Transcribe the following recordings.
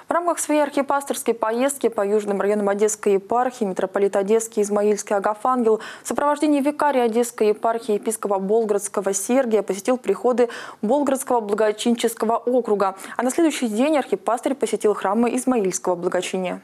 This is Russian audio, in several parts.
В рамках своей архипасторской поездки по южным районам Одесской епархии митрополит Одесский Измаильский Агафангел в сопровождении викария Одесской епархии епископа Болградского Сергия посетил приходы Болградского благочинческого округа. А на следующий день архипастырь посетил храмы Измаильского благочиния.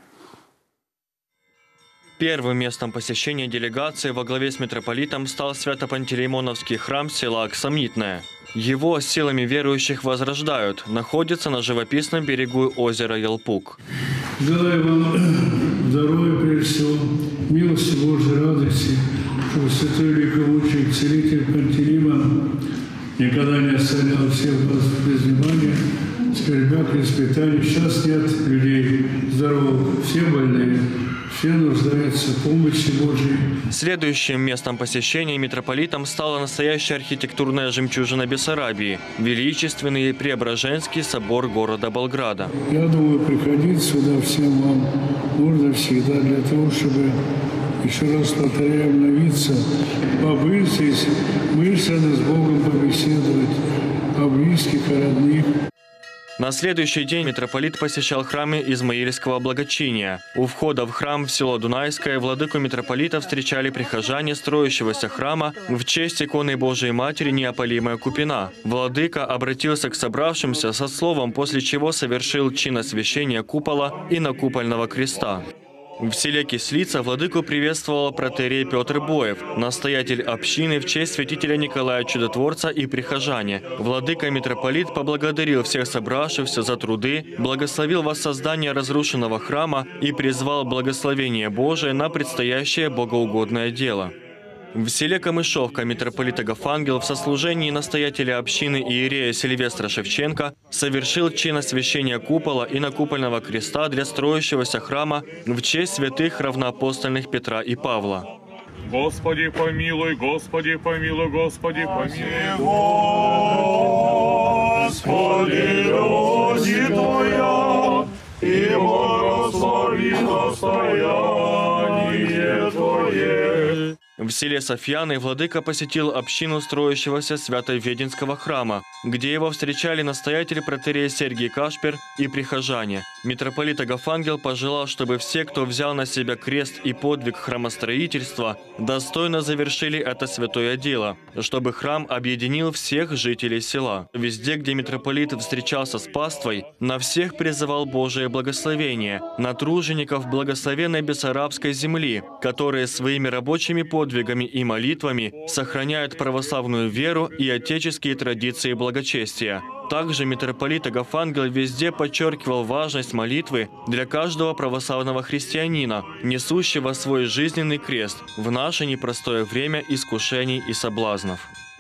Первым местом посещения делегации во главе с митрополитом стал Свято-Пантелеймоновский храм села Аксамитное. Его силами верующих возрождают, находится на живописном берегу озера Ялпук. Желаю вам здоровья, прежде всего, милости Божьей, радости, чтобы святой великомученик, целитель Пантелеймон никогда не оставлял всех вас без внимания, скорбях и испытаний. Сейчас нет людей здоровых, все больные. Все нуждаются в помощи Божьей. Следующим местом посещения митрополитом стала настоящая архитектурная жемчужина Бессарабии – величественный Преображенский собор города Болграда. Я думаю, приходить сюда всем вам нужно всегда для того, чтобы, еще раз повторяю, обновиться, побыть здесь, мысленно с Богом побеседовать о близких, о родных. На следующий день митрополит посещал храмы Измаильского благочиния. У входа в храм в село Дунайское владыку митрополита встречали прихожане строящегося храма в честь иконы Божией Матери Неопалимая Купина. Владыка обратился к собравшимся со словом, после чего совершил чин освящения купола и накупольного креста. В селе Кислица владыку приветствовал протоиерей Петр Боев, настоятель общины в честь святителя Николая Чудотворца и прихожане. Владыка-митрополит поблагодарил всех собравшихся за труды, благословил воссоздание разрушенного храма и призвал благословение Божие на предстоящее богоугодное дело. В селе Камышовка митрополит Агафангел в сослужении настоятеля общины иерея Сильвестра Шевченко совершил чин освящения купола и накупольного креста для строящегося храма в честь святых равноапостольных Петра и Павла. Господи помилуй, Господи помилуй, Господи помилуй. Господи, роди Твоя, и благослови достояние Твое. В селе Софьяны владыка посетил общину строящегося Свято-Веденского храма, где его встречали настоятель протоиерей Сергий Кашпер и прихожане. Митрополит Агафангел пожелал, чтобы все, кто взял на себя крест и подвиг храмостроительства, достойно завершили это святое дело, чтобы храм объединил всех жителей села. Везде, где митрополит встречался с паствой, на всех призывал Божие благословение, на тружеников благословенной Бессарабской земли, которые своими рабочими подвигами и молитвами сохраняют православную веру и отеческие традиции благочестия. Также митрополит Агафангел везде подчеркивал важность молитвы для каждого православного христианина, несущего свой жизненный крест в наше непростое время искушений и соблазнов.